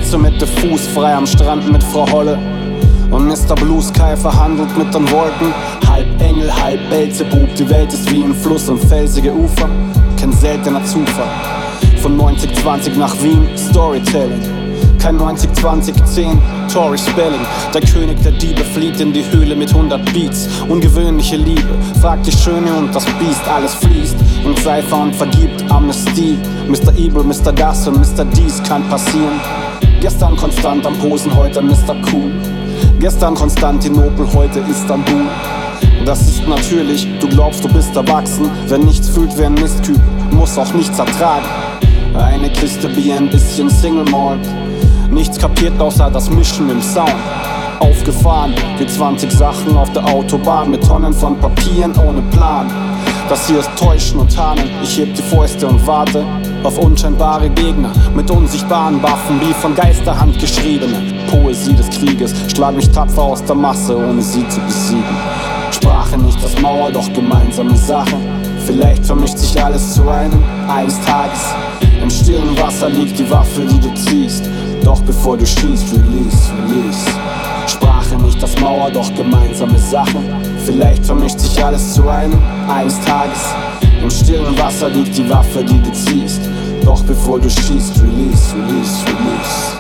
sitze mit dem Fuß frei am Strand mit Frau Holle. Und Mr. Blue Sky verhandelt mit den Wolken. Halb Engel, halb Belzebub, die Welt ist wie ein Fluss und felsige Ufer. Kein seltener Zufall. Von 90-20 nach Wien, Storytelling. Kein 90-20-10, Tory Spelling. Der König der Diebe flieht in die Höhle mit 100 Beats. Ungewöhnliche Liebe, fragt die Schöne und das Biest. Alles fließt in Cypher und vergibt Amnestie. Mr. Evil, Mr. Das und Mr. Dies kann passieren. Gestern konstant am Posen, heute Mr. Cool. Gestern Konstantinopel, heute Istanbul. Das ist natürlich, du glaubst du bist erwachsen. Wer nichts fühlt wie ein Mistkübel, muss auch nichts ertragen. Eine Kiste Bier, ein bisschen Single Malt. Nichts kapiert außer das Mischen im Sound. Aufgefahren wie 20 Sachen auf der Autobahn mit Tonnen von Papieren ohne Plan. Das hier ist Täuschen und Tarnen. Ich heb die Fäuste und warte auf unscheinbare Gegner mit unsichtbaren Waffen, wie von Geisterhand geschriebene Poesie des Krieges. Schlag mich tapfer aus der Masse, ohne sie zu besiegen. Sprache nicht das Mauer, doch gemeinsame Sache. Vielleicht vermischt sich alles zu einem. Eines Tages im stillen Wasser liegt die Waffe, die du ziehst. Doch bevor du schießt, release, release. Sprache nicht das Mauer, doch gemeinsame Sache. Vielleicht vermischt sich alles zu einem. Eines Tages im stillen Wasser liegt die Waffe, die du ziehst. Doch bevor du schießt, release, release, release.